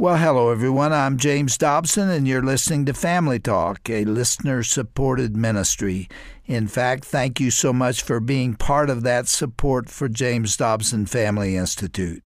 Well, hello, everyone. I'm James Dobson, and you're listening to Family Talk, a listener-supported ministry. In fact, thank you so much for being part of that support for James Dobson Family Institute.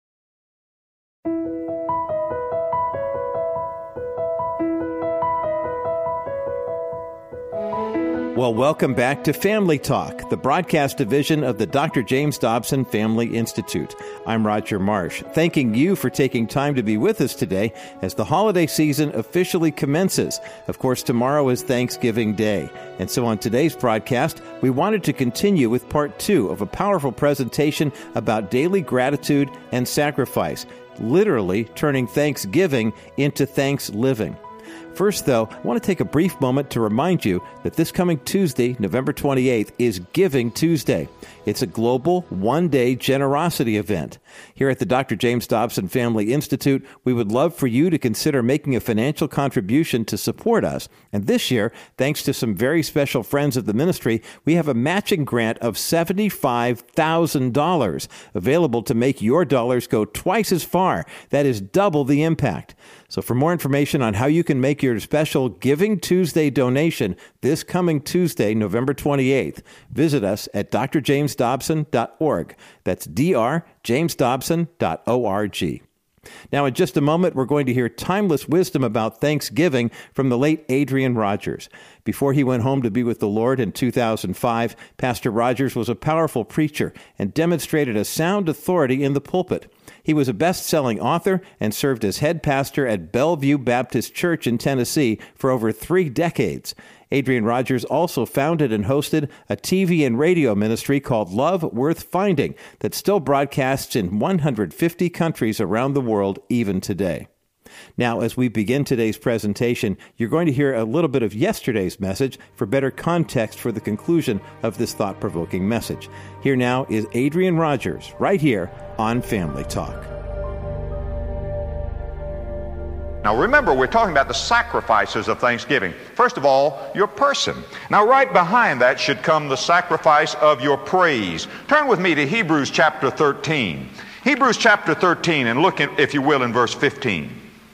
Well, welcome back to Family Talk, the broadcast division of the Dr. James Dobson Family Institute. I'm Roger Marsh, thanking you for taking time to be with us today as the holiday season officially commences. Of course, tomorrow is Thanksgiving Day. And so on today's broadcast, we wanted to continue with part 2 of a powerful presentation about daily gratitude and sacrifice, literally turning Thanksgiving into thanks living. First, though, I want to take a brief moment to remind you that this coming Tuesday, November 28th, is Giving Tuesday. It's a global one-day generosity event. Here at the Dr. James Dobson Family Institute, we would love for you to consider making a financial contribution to support us. And this year, thanks to some very special friends of the ministry, we have a matching grant of $75,000 available to make your dollars go twice as far. That is double the impact. So for more information on how you can make your special Giving Tuesday donation this coming Tuesday, November 28th, visit us at drjamesdobson.org. That's drjamesdobson.org. Now, in just a moment, we're going to hear timeless wisdom about Thanksgiving from the late Adrian Rogers. Before he went home to be with the Lord in 2005, Pastor Rogers was a powerful preacher and demonstrated a sound authority in the pulpit. He was a best-selling author and served as head pastor at Bellevue Baptist Church in Tennessee for over 3 decades. Adrian Rogers also founded and hosted a TV and radio ministry called Love Worth Finding that still broadcasts in 150 countries around the world even today. Now, as we begin today's presentation, you're going to hear a little bit of yesterday's message for better context for the conclusion of this thought-provoking message. Here now is Adrian Rogers, right here on Family Talk. Now remember, we're talking about the sacrifices of Thanksgiving. First of all, your person. Now right behind that should come the sacrifice of your praise. Turn with me to Hebrews chapter 13. Hebrews chapter 13, and look, if you will, in verse 15.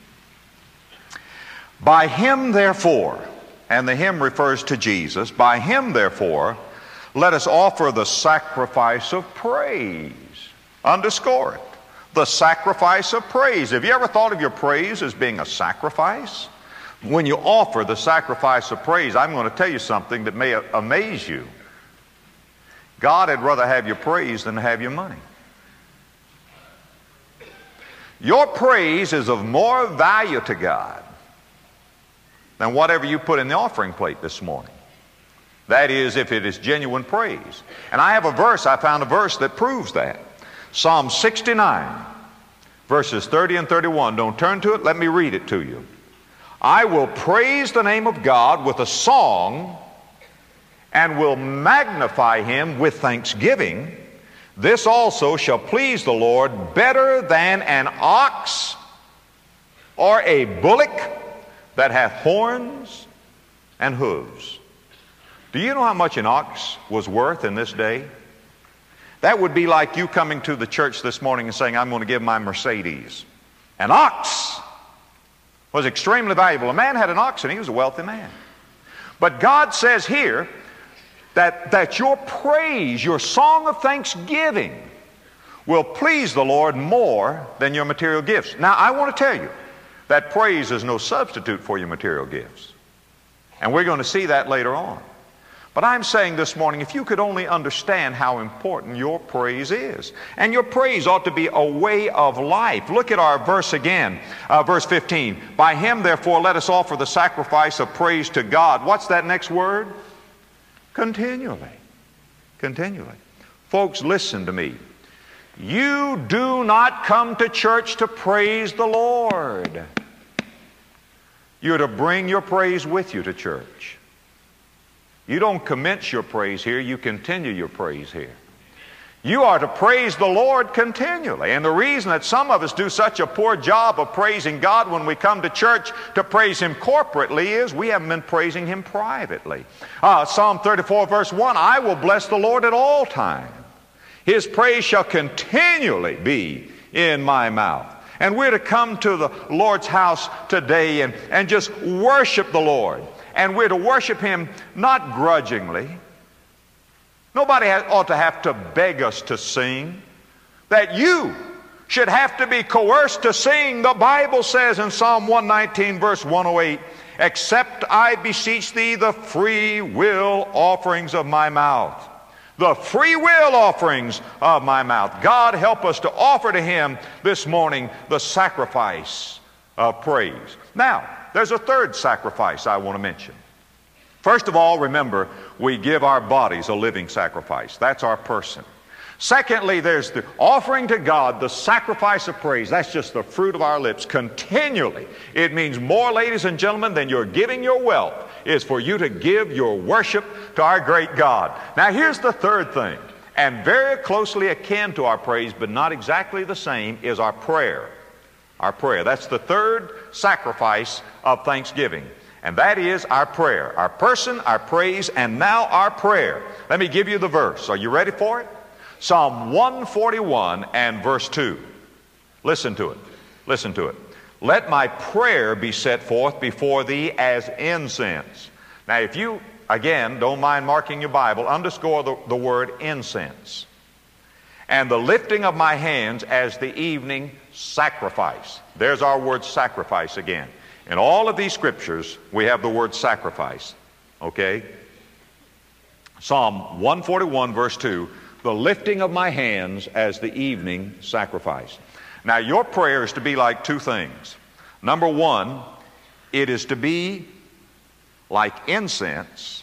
By him, therefore, and the him refers to Jesus, by him, therefore, let us offer the sacrifice of praise. Underscore it. The sacrifice of praise. Have you ever thought of your praise as being a sacrifice? When you offer the sacrifice of praise, I'm going to tell you something that may amaze you. God would rather have your praise than have your money. Your praise is of more value to God than whatever you put in the offering plate this morning. That is, if it is genuine praise. And I found a verse that proves that. Psalm 69, verses 30 and 31. Don't turn to it, let me read it to you. I will praise the name of God with a song and will magnify him with thanksgiving. This also shall please the Lord better than an ox or a bullock that hath horns and hooves. Do you know how much an ox was worth in this day? That would be like you coming to the church this morning and saying, I'm going to give my Mercedes. An ox was extremely valuable. A man had an ox and he was a wealthy man. But God says here that your praise, your song of thanksgiving, will please the Lord more than your material gifts. Now, I want to tell you that praise is no substitute for your material gifts. And we're going to see that later on. But I'm saying this morning, if you could only understand how important your praise is. And your praise ought to be a way of life. Look at our verse again, verse 15. By him, therefore, let us offer the sacrifice of praise to God. What's that next word? Continually. Continually. Folks, listen to me. You do not come to church to praise the Lord. You're to bring your praise with you to church. You don't commence your praise here, you continue your praise here. You are to praise the Lord continually. And the reason that some of us do such a poor job of praising God when we come to church to praise him corporately is we haven't been praising him privately. Psalm 34 verse 1, I will bless the Lord at all times. His praise shall continually be in my mouth. And we're to come to the Lord's house today and just worship the Lord. And we're to worship Him not grudgingly. Nobody ought to have to beg us to sing. That you should have to be coerced to sing. The Bible says in Psalm 119 verse 108, "Accept, I beseech thee, the free will offerings of my mouth." The free will offerings of my mouth. God help us to offer to Him this morning the sacrifice of praise. Now, there's a third sacrifice I want to mention. First of all, remember, we give our bodies a living sacrifice. That's our person. Secondly, there's the offering to God, the sacrifice of praise. That's just the fruit of our lips continually. It means more, ladies and gentlemen, than you're giving your wealth is for you to give your worship to our great God. Now here's the third thing, and very closely akin to our praise, but not exactly the same, is our prayer. Our prayer. That's the third sacrifice of thanksgiving. And that is our prayer. Our person, our praise, and now our prayer. Let me give you the verse. Are you ready for it? Psalm 141 and verse 2. Listen to it. Listen to it. "Let my prayer be set forth before thee as incense." Now if you, again, don't mind marking your Bible, underscore the word incense. "And the lifting of my hands as the evening sacrifice." There's our word sacrifice again. In all of these scriptures, we have the word sacrifice. Okay? Psalm 141 verse 2, "The lifting of my hands as the evening sacrifice." Now your prayer is to be like two things. Number one, it is to be like incense.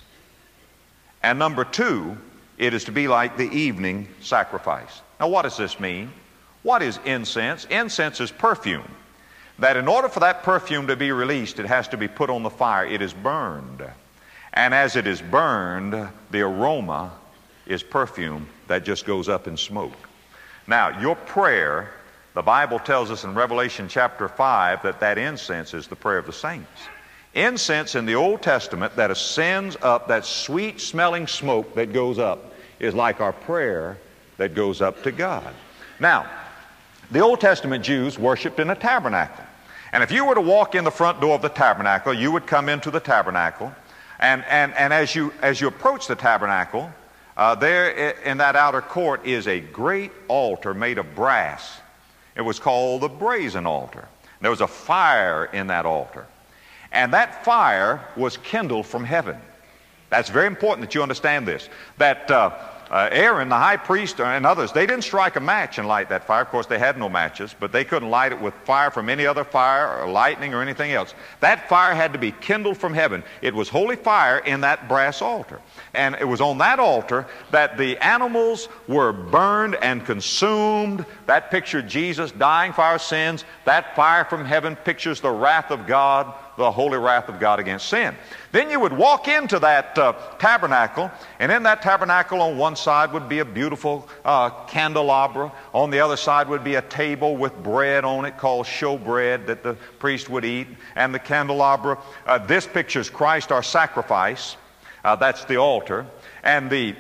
And number two, it is to be like the evening sacrifice. Now what does this mean? What is incense? Incense is perfume. That in order for that perfume to be released, it has to be put on the fire. It is burned. And as it is burned, the aroma is perfume that just goes up in smoke. Now, your prayer, the Bible tells us in Revelation chapter 5 that incense is the prayer of the saints. Incense in the Old Testament that ascends up, that sweet smelling smoke that goes up, is like our prayer that goes up to God. Now, the Old Testament Jews worshiped in a tabernacle. And if you were to walk in the front door of the tabernacle, you would come into the tabernacle. And as you approach the tabernacle, there in that outer court is a great altar made of brass. It was called the brazen altar. There was a fire in that altar. And that fire was kindled from heaven. That's very important that you understand this. That Aaron, the high priest, and others, they didn't strike a match and light that fire. Of course, they had no matches, but they couldn't light it with fire from any other fire or lightning or anything else. That fire had to be kindled from heaven. It was holy fire in that brass altar. And it was on that altar that the animals were burned and consumed. That pictured Jesus dying for our sins. That fire from heaven pictures the wrath of God, the holy wrath of God against sin. Then you would walk into that tabernacle, and in that tabernacle on one side would be a beautiful candelabra. On the other side would be a table with bread on it called showbread that the priest would eat. And the candelabra, this pictures Christ our sacrifice. That's the altar. And the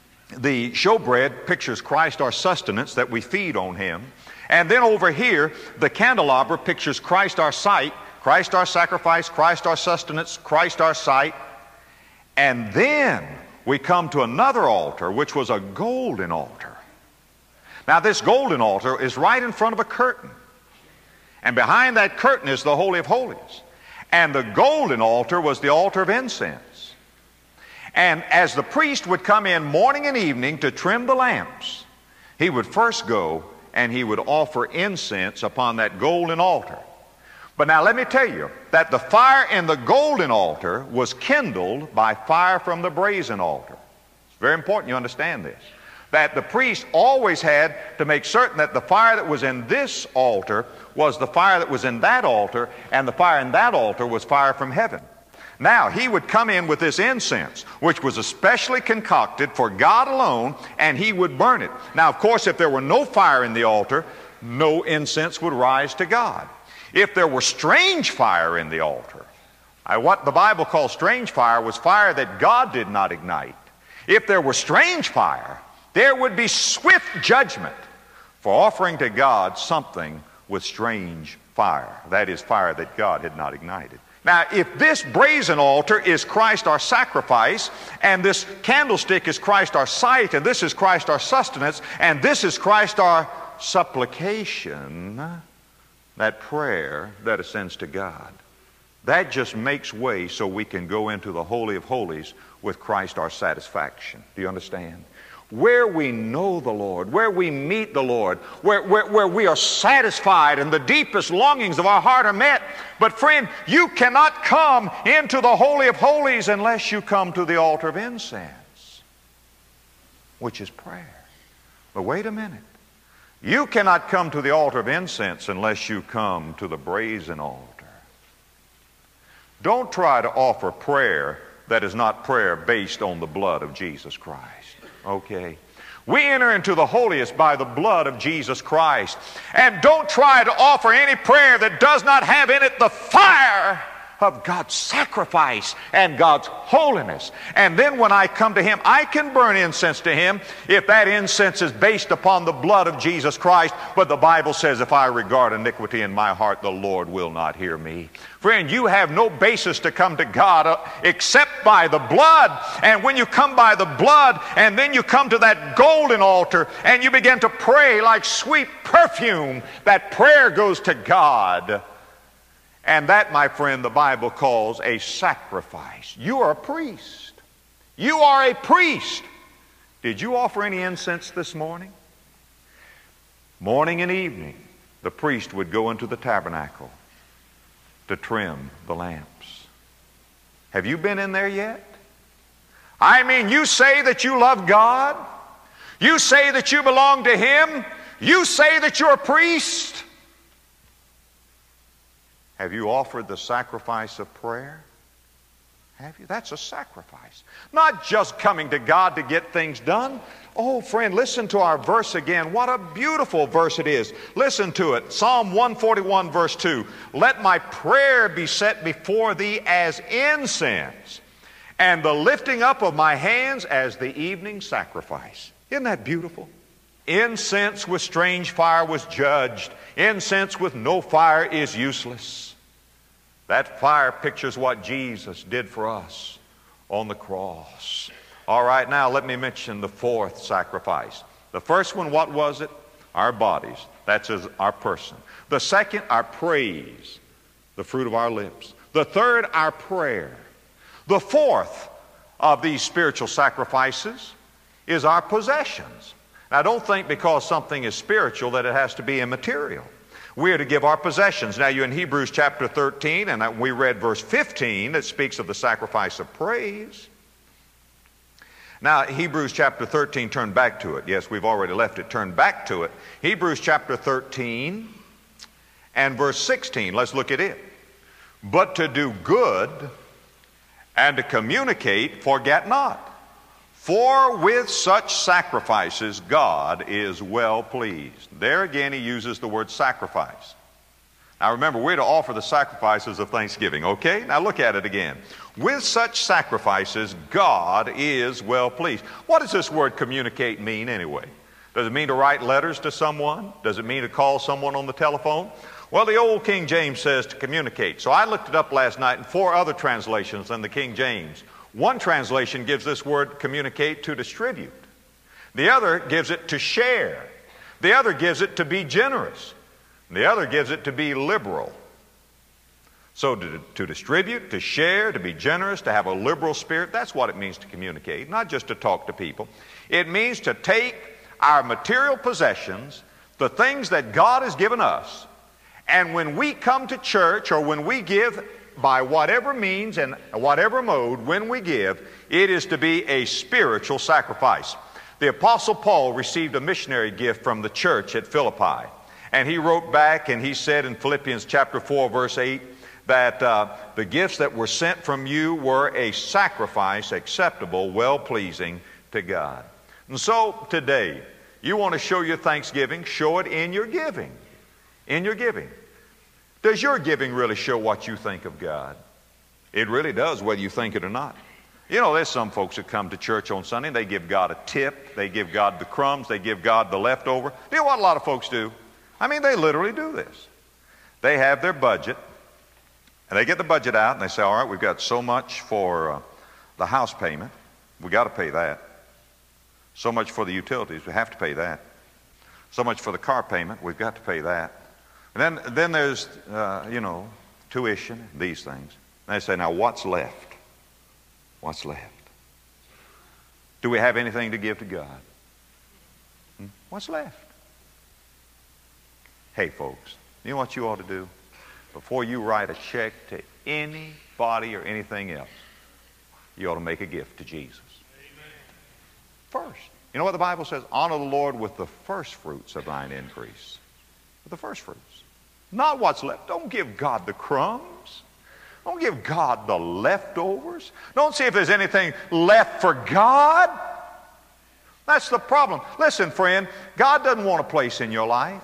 showbread pictures Christ our sustenance, that we feed on Him. And then over here, the candelabra pictures Christ our sight, Christ our sacrifice, Christ our sustenance, Christ our sight. And then we come to another altar, which was a golden altar. Now this golden altar is right in front of a curtain. And behind that curtain is the Holy of Holies. And the golden altar was the altar of incense. And as the priest would come in morning and evening to trim the lamps, he would first go and he would offer incense upon that golden altar. But now let me tell you that the fire in the golden altar was kindled by fire from the brazen altar. It's very important you understand this. That the priest always had to make certain that the fire that was in this altar was the fire that was in that altar, and the fire in that altar was fire from heaven. Now, he would come in with this incense, which was especially concocted for God alone, and he would burn it. Now, of course, if there were no fire in the altar, no incense would rise to God. If there were strange fire in the altar, what the Bible calls strange fire was fire that God did not ignite. If there were strange fire, there would be swift judgment for offering to God something with strange fire. That is, fire that God had not ignited. Now, if this brazen altar is Christ our sacrifice, and this candlestick is Christ our sight, and this is Christ our sustenance, and this is Christ our supplication, that prayer that ascends to God, that just makes way so we can go into the Holy of Holies with Christ our satisfaction. Do you understand? Where we know the Lord, where we meet the Lord, where we are satisfied and the deepest longings of our heart are met. But friend, you cannot come into the Holy of Holies unless you come to the altar of incense, which is prayer. But wait a minute. You cannot come to the altar of incense unless you come to the brazen altar. Don't try to offer prayer that is not prayer based on the blood of Jesus Christ. Okay? We enter into the holiest by the blood of Jesus Christ. And don't try to offer any prayer that does not have in it the fire of God's sacrifice and God's holiness. And then when I come to Him, I can burn incense to Him if that incense is based upon the blood of Jesus Christ. But the Bible says, if I regard iniquity in my heart, the Lord will not hear me. Friend, you have no basis to come to God except by the blood. And when you come by the blood, and then you come to that golden altar, and you begin to pray like sweet perfume, that prayer goes to God. And that, my friend, the Bible calls a sacrifice. You are a priest. You are a priest. Did you offer any incense this morning? Morning and evening, the priest would go into the tabernacle to trim the lamps. Have you been in there yet? I mean, you say that you love God. You say that you belong to Him. You say that you're a priest. Have you offered the sacrifice of prayer? Have you? That's a sacrifice. Not just coming to God to get things done. Oh, friend, listen to our verse again. What a beautiful verse it is. Listen to it. Psalm 141, verse 2. Let my prayer be set before Thee as incense, and the lifting up of my hands as the evening sacrifice. Isn't that beautiful? Incense with strange fire was judged. Incense with no fire is useless. That fire pictures what Jesus did for us on the cross. All right, now let me mention the fourth sacrifice. The first one, what was it? Our bodies. That's our person. The second, our praise, the fruit of our lips. The third, our prayer. The fourth of these spiritual sacrifices is our possessions. Now, don't think because something is spiritual that it has to be immaterial. We are to give our possessions. Now, you're in Hebrews chapter 13, and we read verse 15 that speaks of the sacrifice of praise. Now, Hebrews chapter 13, turn back to it. Yes, we've already left it. Turn back to it. Hebrews chapter 13 and verse 16. Let's look at it. But to do good and to communicate, forget not. For with such sacrifices God is well pleased. There again he uses the word sacrifice. Now remember, we're to offer the sacrifices of thanksgiving, okay? Now look at it again. With such sacrifices God is well pleased. What does this word communicate mean anyway? Does it mean to write letters to someone? Does it mean to call someone on the telephone? Well, the old King James says to communicate. So I looked it up last night in 4 other translations than the King James. One translation gives this word communicate to distribute. The other gives it to share. The other gives it to be generous. The other gives it to be liberal. So to distribute, to share, to be generous, to have a liberal spirit, that's what it means to communicate, not just to talk to people. It means to take our material possessions, the things that God has given us, and when we come to church or when we give by whatever means and whatever mode, when we give, it is to be a spiritual sacrifice. The Apostle Paul received a missionary gift from the church at Philippi. And he wrote back and he said in Philippians chapter 4, verse 8, that the gifts that were sent from you were a sacrifice acceptable, well-pleasing to God. And so today, you want to show your thanksgiving, show it in your giving. In your giving. Does your giving really show what you think of God? It really does, whether you think it or not. You know, there's some folks that come to church on Sunday, they give God a tip, they give God the crumbs, they give God the leftover. Do you know what a lot of folks do? I mean, they literally do this. They have their budget, and they get the budget out, and they say, all right, we've got so much for the house payment. We got to pay that. So much for the utilities. We have to pay that. So much for the car payment. We've got to pay that. And then there's, tuition, these things. And they say, now what's left? What's left? Do we have anything to give to God? What's left? Hey, folks, you know what you ought to do? Before you write a check to anybody or anything else, you ought to make a gift to Jesus. Amen. First. You know what the Bible says? Honor the Lord with the first fruits of thine increase. With the first fruits. Not what's left. Don't give God the crumbs. Don't give God the leftovers. Don't see if there's anything left for God. That's the problem. Listen, friend, God doesn't want a place in your life.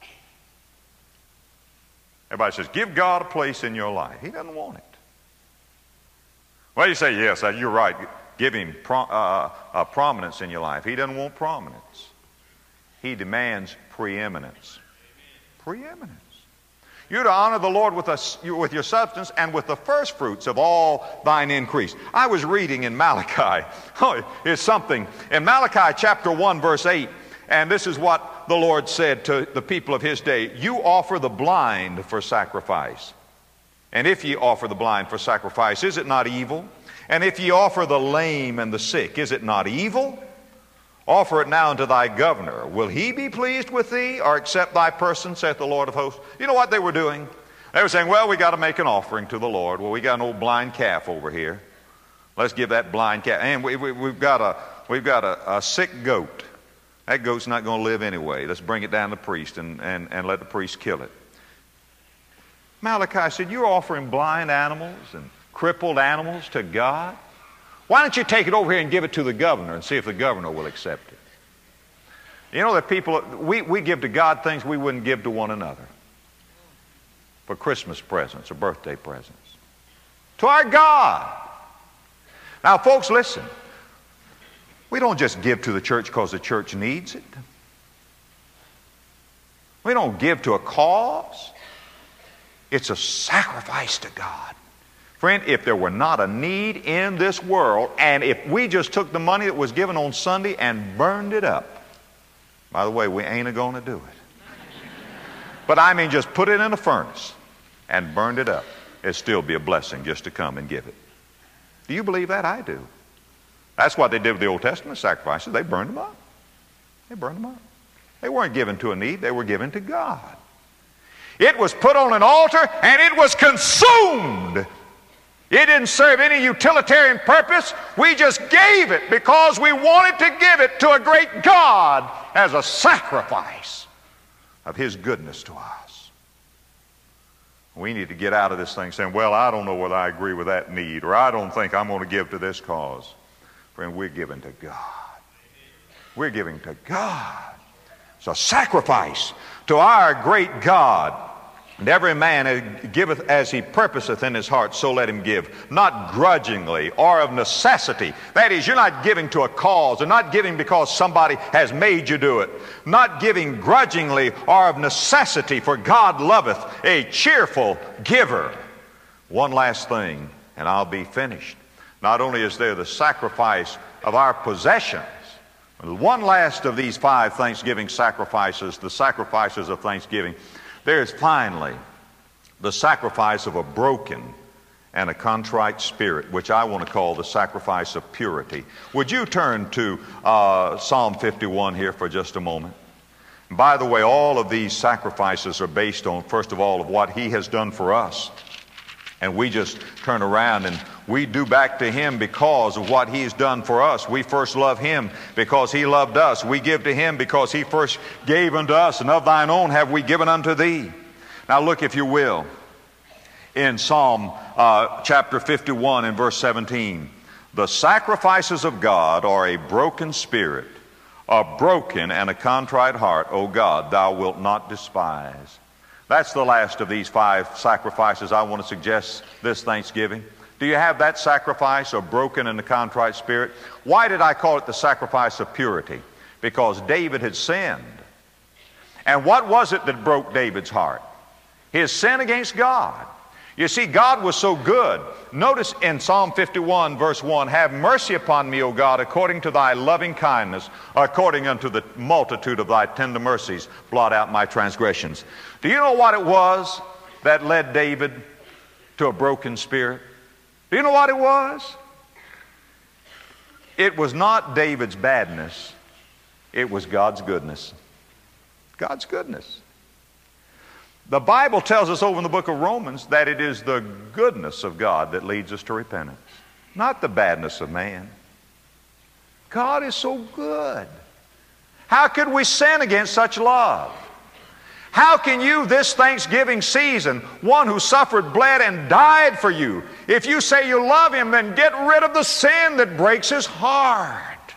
Everybody says, give God a place in your life. He doesn't want it. Well, you say, yes, you're right. Give him prominence in your life. He doesn't want prominence. He demands preeminence. Preeminence. You're to honor the Lord with your substance and with the first fruits of all thine increase. I was reading in Malachi. Oh, it's something. In Malachi chapter 1, verse 8, and this is what the Lord said to the people of his day. You offer the blind for sacrifice. And if ye offer the blind for sacrifice, is it not evil? And if ye offer the lame and the sick, is it not evil? Offer it now unto thy governor. Will he be pleased with thee, or accept thy person, saith the Lord of hosts? You know what they were doing? They were saying, well, we got to make an offering to the Lord. Well, we got an old blind calf over here. Let's give that blind calf. And we've got a sick goat. That goat's not going to live anyway. Let's bring it down to the priest and let the priest kill it. Malachi said, you're offering blind animals and crippled animals to God? Why don't you take it over here and give it to the governor and see if the governor will accept it? You know that people, we give to God things we wouldn't give to one another. For Christmas presents or birthday presents. To our God. Now, folks, listen. We don't just give to the church because the church needs it. We don't give to a cause. It's a sacrifice to God. Friend, if there were not a need in this world, and if we just took the money that was given on Sunday and burned it up, by the way, we ain't going to do it. But I mean just put it in a furnace and burned it up, it'd still be a blessing just to come and give it. Do you believe that? I do. That's what they did with the Old Testament sacrifices. They burned them up. They burned them up. They weren't given to a need. They were given to God. It was put on an altar and it was consumed. It didn't serve any utilitarian purpose. We just gave it because we wanted to give it to a great God as a sacrifice of His goodness to us. We need to get out of this thing saying, well, I don't know whether I agree with that need, or I don't think I'm going to give to this cause. Friend, we're giving to God. We're giving to God. It's a sacrifice to our great God. And every man giveth as he purposeth in his heart, so let him give. Not grudgingly or of necessity. That is, you're not giving to a cause, or not giving because somebody has made you do it. Not giving grudgingly or of necessity, for God loveth a cheerful giver. One last thing, and I'll be finished. Not only is there the sacrifice of our possessions, one last of these 5 Thanksgiving sacrifices, the sacrifices of thanksgiving, there is finally the sacrifice of a broken and a contrite spirit, which I want to call the sacrifice of purity. Would you turn to Psalm 51 here for just a moment? By the way, all of these sacrifices are based on, first of all, of what He has done for us. And we just turn around and we do back to Him because of what He's done for us. We first love Him because He loved us. We give to Him because He first gave unto us, and of thine own have we given unto thee. Now look, if you will, in Psalm chapter 51 and verse 17. The sacrifices of God are a broken spirit, a broken and a contrite heart, O God, thou wilt not despise. That's the last of these 5 sacrifices I want to suggest this Thanksgiving. Do you have that sacrifice, a broken and a contrite spirit? Why did I call it the sacrifice of purity? Because David had sinned. And what was it that broke David's heart? His sin against God. You see, God was so good. Notice in Psalm 51, verse 1, have mercy upon me, O God, according to thy loving kindness, according unto the multitude of thy tender mercies, blot out my transgressions. Do you know what it was that led David to a broken spirit? Do you know what it was? It was not David's badness. It was God's goodness. God's goodness. The Bible tells us over in the book of Romans that it is the goodness of God that leads us to repentance, not the badness of man. God is so good. How could we sin against such love? How can you this Thanksgiving season, one who suffered, bled, and died for you, if you say you love Him, then get rid of the sin that breaks His heart.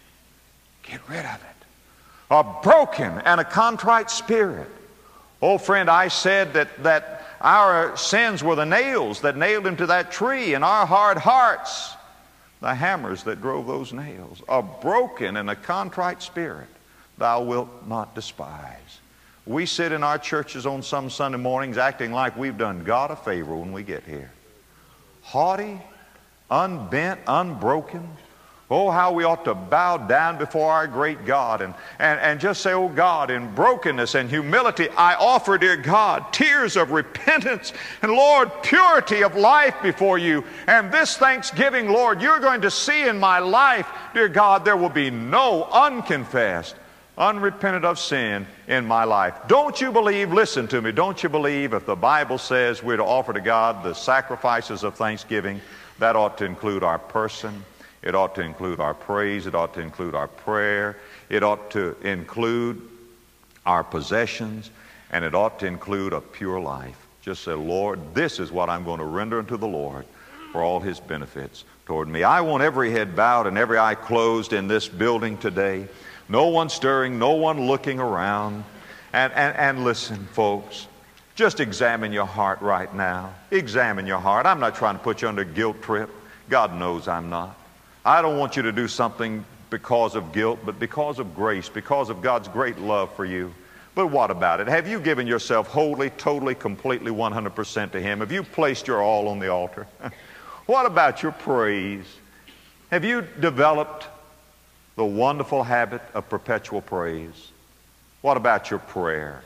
Get rid of it. A broken and a contrite spirit. Oh, friend, I said that our sins were the nails that nailed Him to that tree, and our hard hearts, the hammers that drove those nails. A broken and a contrite spirit thou wilt not despise. We sit in our churches on some Sunday mornings acting like we've done God a favor when we get here. Haughty, unbent, unbroken. Oh, how we ought to bow down before our great God and just say, oh God, in brokenness and humility, I offer, dear God, tears of repentance and, Lord, purity of life before you. And this Thanksgiving, Lord, you're going to see in my life, dear God, there will be no unconfessed, unrepented of sin in my life. Don't you believe, listen to me, don't you believe if the Bible says we're to offer to God the sacrifices of thanksgiving, that ought to include our person. It ought to include our praise. It ought to include our prayer. It ought to include our possessions. And it ought to include a pure life. Just say, Lord, this is what I'm going to render unto the Lord for all His benefits toward me. I want every head bowed and every eye closed in this building today. No one stirring, no one looking around. And listen, folks, just examine your heart right now. Examine your heart. I'm not trying to put you under a guilt trip. God knows I'm not. I don't want you to do something because of guilt, but because of grace, because of God's great love for you. But what about it? Have you given yourself wholly, totally, completely, 100% to Him? Have you placed your all on the altar? What about your praise? Have you developed the wonderful habit of perpetual praise? What about your prayer?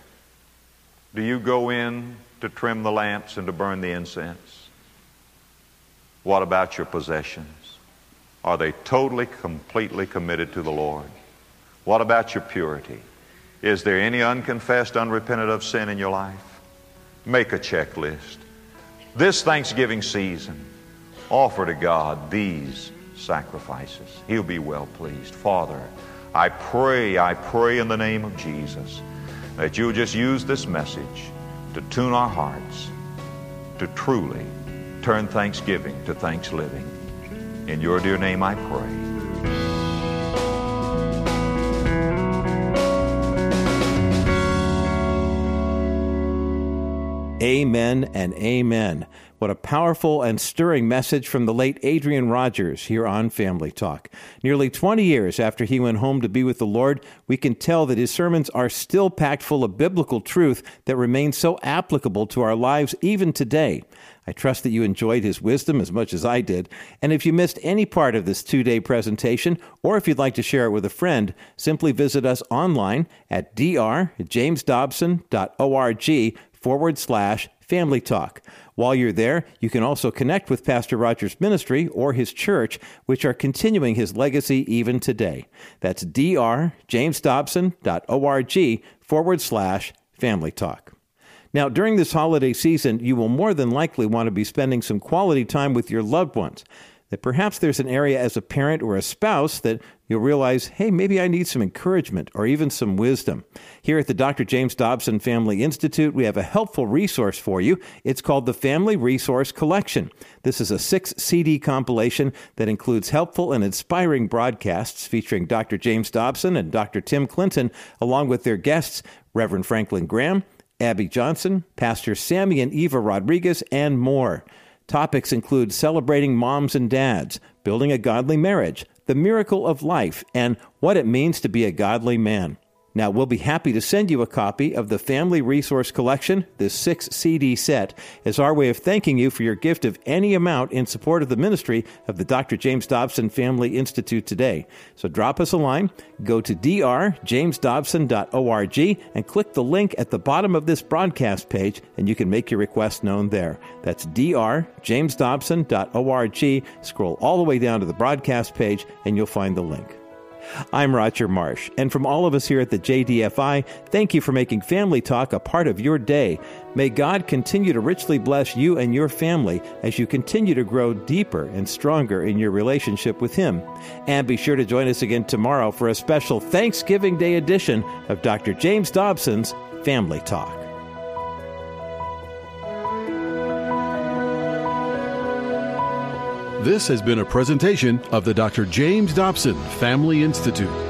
Do you go in to trim the lamps and to burn the incense? What about your possessions? Are they totally, completely committed to the Lord? What about your purity? Is there any unconfessed, unrepented of sin in your life? Make a checklist. This Thanksgiving season, offer to God these sacrifices. He'll be well pleased. Father, I pray in the name of Jesus that you'll just use this message to tune our hearts to truly turn thanksgiving to thanksliving. In your dear name I pray. Amen and amen. What a powerful and stirring message from the late Adrian Rogers here on Family Talk. Nearly 20 years after he went home to be with the Lord, we can tell that his sermons are still packed full of biblical truth that remains so applicable to our lives even today. I trust that you enjoyed his wisdom as much as I did. And if you missed any part of this 2-day presentation, or if you'd like to share it with a friend, simply visit us online at drjamesdobson.org/Family Talk. While you're there, you can also connect with Pastor Rogers' ministry or his church, which are continuing his legacy even today. That's drjamesdobson.org/Family Talk. Now, during this holiday season, you will more than likely want to be spending some quality time with your loved ones. That perhaps there's an area as a parent or a spouse that you'll realize, hey, maybe I need some encouragement or even some wisdom. Here at the Dr. James Dobson Family Institute, we have a helpful resource for you. It's called the Family Resource Collection. This is a 6-CD compilation that includes helpful and inspiring broadcasts featuring Dr. James Dobson and Dr. Tim Clinton, along with their guests, Reverend Franklin Graham, Abby Johnson, Pastor Sammy and Eva Rodriguez, and more. Topics include celebrating moms and dads, building a godly marriage, the miracle of life, and what it means to be a godly man. Now, we'll be happy to send you a copy of the Family Resource Collection, this 6-CD set, as our way of thanking you for your gift of any amount in support of the ministry of the Dr. James Dobson Family Institute today. So drop us a line, go to drjamesdobson.org, and click the link at the bottom of this broadcast page, and you can make your request known there. That's drjamesdobson.org. Scroll all the way down to the broadcast page, and you'll find the link. I'm Roger Marsh, and from all of us here at the JDFI, thank you for making Family Talk a part of your day. May God continue to richly bless you and your family as you continue to grow deeper and stronger in your relationship with Him. And be sure to join us again tomorrow for a special Thanksgiving Day edition of Dr. James Dobson's Family Talk. This has been a presentation of the Dr. James Dobson Family Institute.